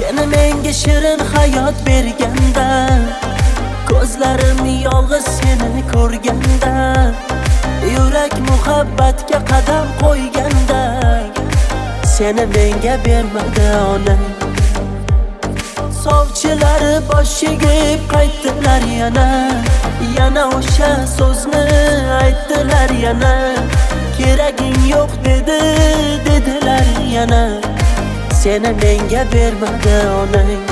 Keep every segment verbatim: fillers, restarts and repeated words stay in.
Seni menga shirin hayot berganda, ko'zlarim yolg'iz seni ko'rganda, yurak muhabbatga qadam qo'yganda, seni menga bermadi onang. Sovchilar boshiga qaytdilar yana, yana o'sha so'zni aytdilar yana. Keraging yo'q dedi, dedilar yana, seni menga bermadi onang.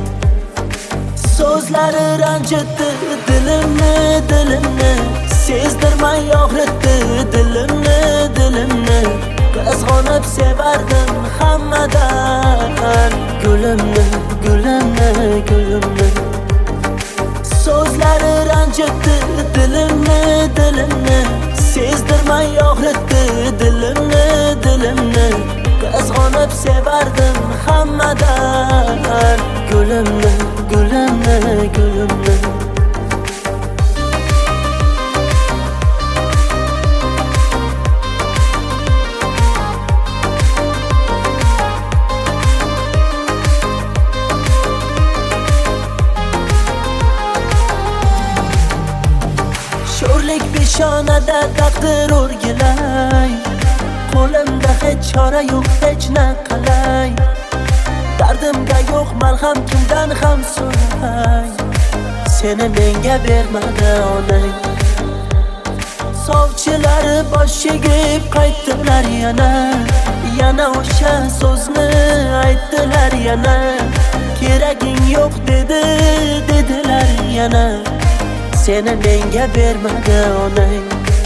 So'zlari ranjitdi dilimni, dilimni, sezdirmay og'ritdi dilimni, dilimni. Qizg'onib sevardim hammadan gulimni, gulimni, gulimni. So'zlari ranjitdi dilimni, dilimni, sezdirmay og'ritdi dilimni, dilimni. Qizg'onib sevardim hammadan gulimni, gulimni, gulimni. Sho'rlik peshonada taqdir o'rgilay, qo'limda hech chora yo'q, hech na qilay. Dardimga yo'q malham, kimdan ham so'ray, seni menga bermadi onang. Sovchilar boshiga qaytdilar yana, yana o'sha so'zni aytdilar yana. Keraging yo'q dedi, dedilar yana, seni menga bermadi onang.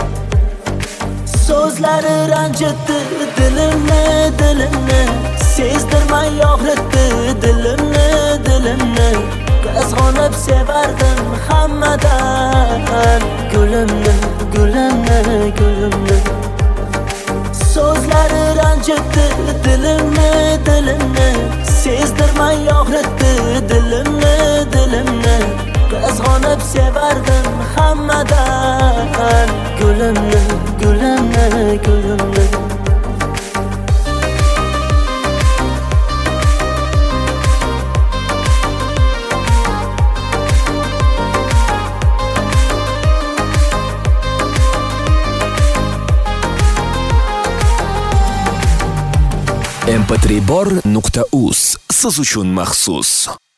So'zlari ranjitdi dilimni, dilimni, sezdirmay og'ritdi dilimni, dilimni. Qizg'onib sevardim hammadan gulimni, gulimni, gulimni. So'zlari ranjitdi dilimni, dilimni, sezdirmay og'ritdi dilimni, dilimni. Qizg'onib sevardim hammadan gulimni, gulimni, gulimni. em p tri bor nuqta uz siz uchun maxsus.